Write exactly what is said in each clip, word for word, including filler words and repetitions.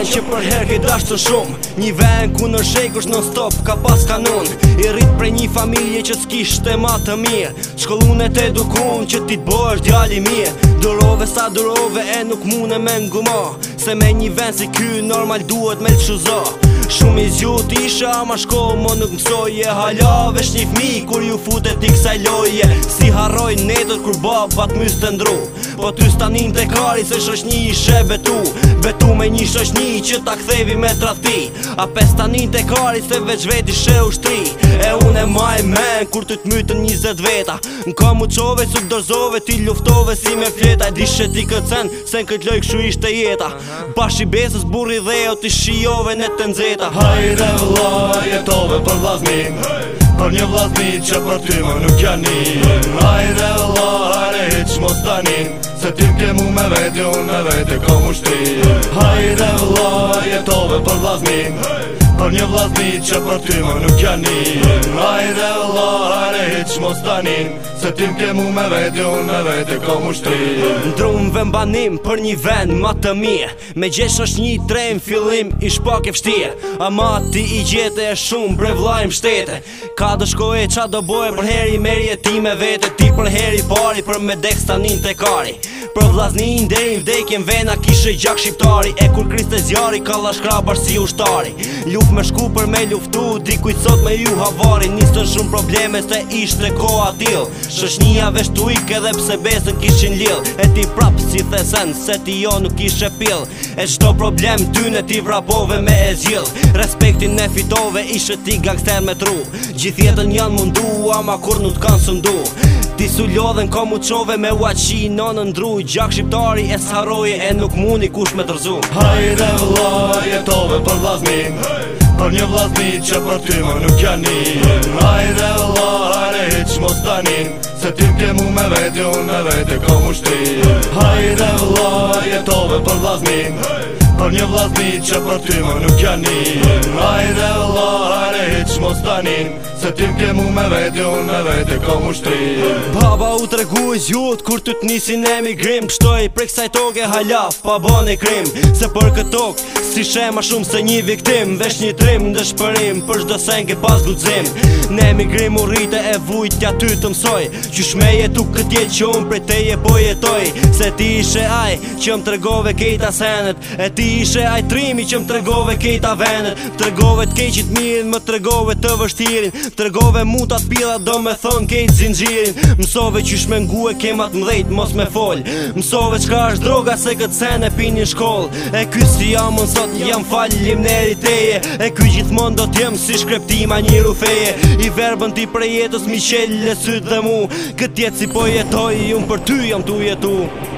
që për her ke dash të shumë. Një ven ku në shekush non stop ka pas kanon. I rrit prej një familje që s'kishte ma të mirë. Shkollun e t'edukun që ti t'bosh djali mirë. Durove sa durove e nuk mune me nguma, se me një ven si ky normal duhet me l'shuza. Shumë i zjut isha ama shkoll mo nuk mësoje. Hala vesh një fmi kur ju futet i kësaj loje. Si harroj netët kur babat mys të ndru, po ty stanin të kari se shoshni ishe betu. Betu me një shoshni që ta kthevi me tradhti. A pes tanin të kari se veç vet ishe ushtri. E unë e maj men kur ty t'mytën njëzet veta. N'ka mu qove su t'dorzove ti luftove si me fleta. E dishe ti këtësen se n'kët loj këshu ishte jeta. Bash i besës burri dhe o ti shiove në të nxeta. Hajde vëlla jetove për vllaznin, për një vllaznin që për ty më nuk janin. Hajde vëlla hajde hiq mos tanin, se ti m'ke mu me vete unë me vete kom ushtri. Hajde vëlla jetove për vllaznin, për një vllaznin që për ty më nuk janin. Hajde vëlla hajde hiq mos tanin, se ti m'ke mu me vete unë me vete kom ushtri. Ndrum vëmbanim për një vend ma të mirë, me gjesh është një trem fillim ish pak e vështirë. Ama ti i gjete e shumë bre vlajmë shtete. Ka do shkoje qa do boje për heri meri e ti me vete. Ti për heri pari për me dek stanin të kari. Për vllaznin deri vdekjen vena kishe gjak shqiptari. E kur kriste zjari ka lashkra bash si ushtari. Luft me shku për me luftu, dikujt sot me ju havari. Nistën shumë probleme se ishte koha til. Shoshnia vesh tu ik edhe pse besën kishin lill. E ti prap si thesen se ti jo nuk ishe pill. E çdo problem tyne ti vrapove me e zhill. Respektin e fitove ishe ti gangster me tru. Gjithjetën janë mundu ama kur nuk kanë sëndu. Ti su lodhen ka mu qove me uaqi nonën ndru. Gjak shqiptari e s'haroje e nuk muni kush me tërzu. Hajde vëlla jetove për vllaznin, për një vllaznin që për ty më nuk janin. Hajde vëlla hajde hiq mos tanin, se ti m'ke mu me vete unë me vete kom ushtri. Hajde vëlla jetove për vllaznin, për një vllaznin që për ty më nuk janin. Hajde vëlla hajde hiq mos tanin, se ti m'ke mu me vete unë me vete kom ushtri. Baba u tregu i zjut kur ty t'nisin emigrim. Pështoj prej kësaj toke halaf pa bon e krim. Se për këtë tok si shema shumë se një viktim. Vesh një trim në dëshpërim për shdo sen ke pas gudzim. Në emigrim u rrite e vujtja ty të msoj. Qysh me jetu këtë jetë që unë prej teje po jetoj. Se ti ishe aj që më tregove kejta senet. E ti ishe aj trimi që më tregove kejta venet. Më tregove t'keqit mirin, më tregove të vështirin. Më tregove mutat pila do me thon kejt zinxhirin. Mësove qysh me ngu e kemat mdhejt mos me fol. Mësove qka është droga se këtë sen e pini shkoll. E ky si jamon sot jam falim neri teje. E ky gjithmon do t'jem si shkreptima një rufeje. I verbën ti për jetës mi qelle syt dhe mu. Këtë jetë si po jetoj unë për ty jam tu jetu.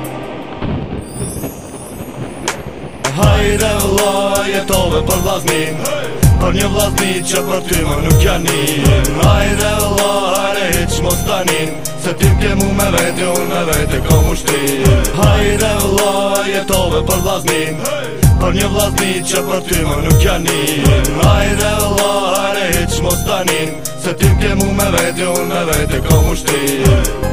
Hajde vëlla jetove për vllaznin, për një vllaznin që për ty më nuk janin. Hajde vëlla hajde hiq mos tanin, se ti m'ke mu me vete unë me vete kom ushtri. Hajde vëlla jetove për vllaznin, për një vllaznin që për ty më nuk janin. Hajde vëlla hajde hiq mos tanin, se ti m'ke mu me vete unë me vete kom ushtri.